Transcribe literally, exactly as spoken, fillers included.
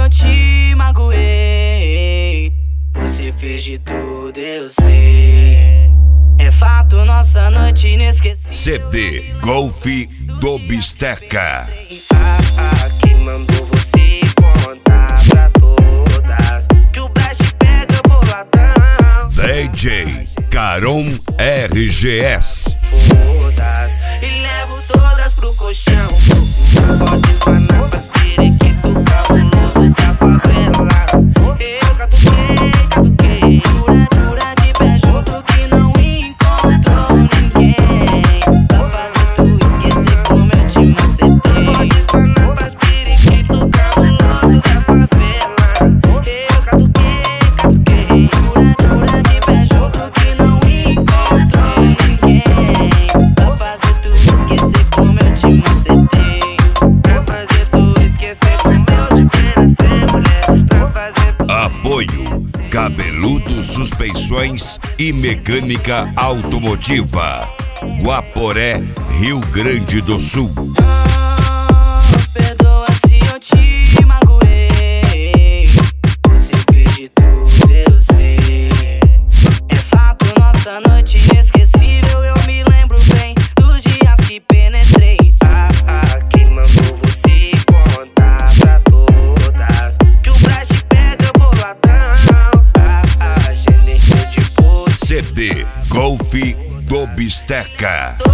eu te magoei. Você fez de tudo, eu sei. É fato, nossa noite inesquecível. C D Golf do Bisteca. Ah, ah, quem mandou você contar pra todas que o Blast pega boladão? D J Caron R G S. Fodas e levo todas pro colchão. Pode espanar pras periquito cabuloso da favela. Eu catuquei, catuquei. Jura, jura de pé junto que não encontrou ninguém pra fazer tu esquecer como eu te macetei. Pode espanar pras periquito cabuloso da favela. Eu catuquei, catuquei. Jura, jura de pé junto que não encontrou ninguém pra fazer tu esquecer como eu te macetei. Pra fazer tu esquecer como eu te penetrei, mulher. Pra fazer tu... Apoio Cabeludo Suspensões e Mecânica Automotiva, Guaporé, Rio Grande do Sul. Perdoa se eu te magoei. Você fez de tudo, eu sei. É fato, nossa noite inesquecível. Eu me lembro bem dos dias que penetrei. Ah, ah, quem mandou você contar pra todas que o Blast pega boladão? Ah, ah, já deixou de pôr. C D Golf do Bisteca.